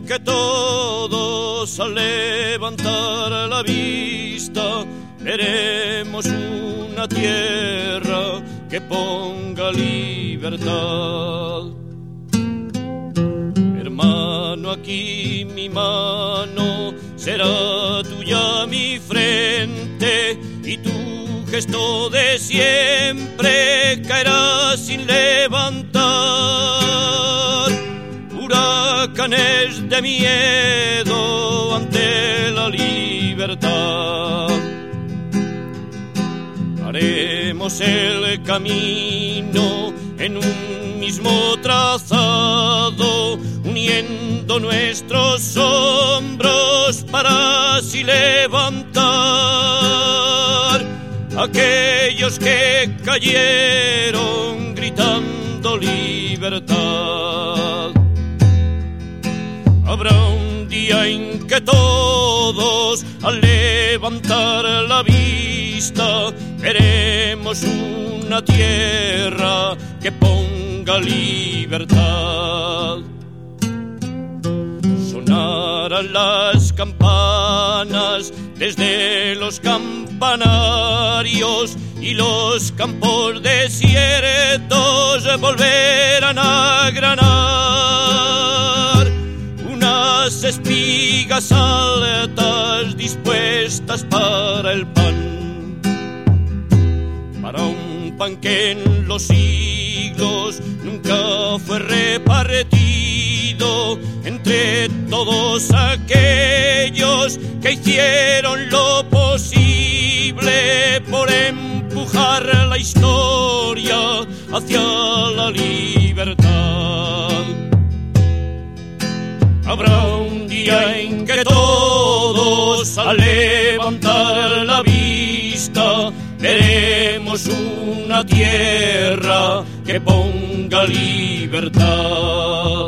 que todos al levantar la vista veremos una tierra que ponga libertad. Hermano, aquí mi mano será tuya mi frente, y tu gesto de siempre caerá sin levantar huracanes de miedo ante la libertad. Haremos el camino en un mismo trazado, uniendo nuestros hombros para así levantar aquellos que cayeron gritando libertad. Habrá un día en que todos, al levantar la vista, veremos una tierra que ponga libertad. Sonarán las campanas desde los campanarios, y los campos desiertos volverán a granar unas espigas altas dispuestas para el pan, para un pan que en los siglos nunca fue repartido entre todos aquellos que hicieron lo posible por empujar la historia hacia la libertad. Habrá un día en que todos, al levantar la vista, veremos una tierra que ponga libertad.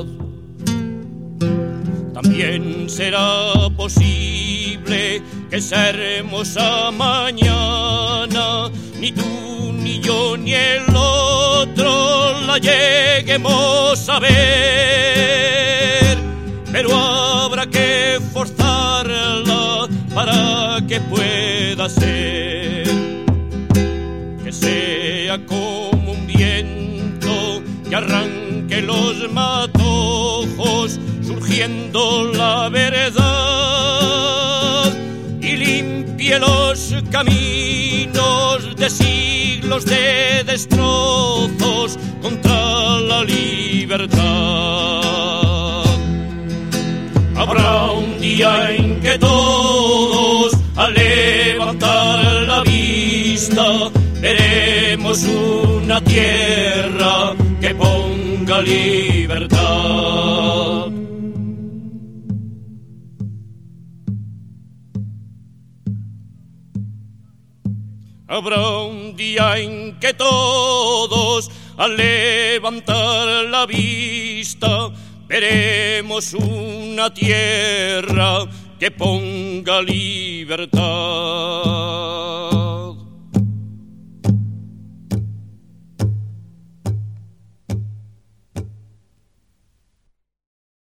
También será posible que esa hermosa mañana ni tú, ni yo, ni el otro la lleguemos a ver, pero habrá que forzarla para que pueda ser, que sea como un viento que arranque los matojos, surgiendo la verdad, y limpie los caminos de siglos de destrozos contra la libertad. Habrá un día en que todos, al levantar la vista, veremos una tierra que ponga libertad. Habrá un día en que todos, al levantar la vista, veremos una tierra que ponga libertad.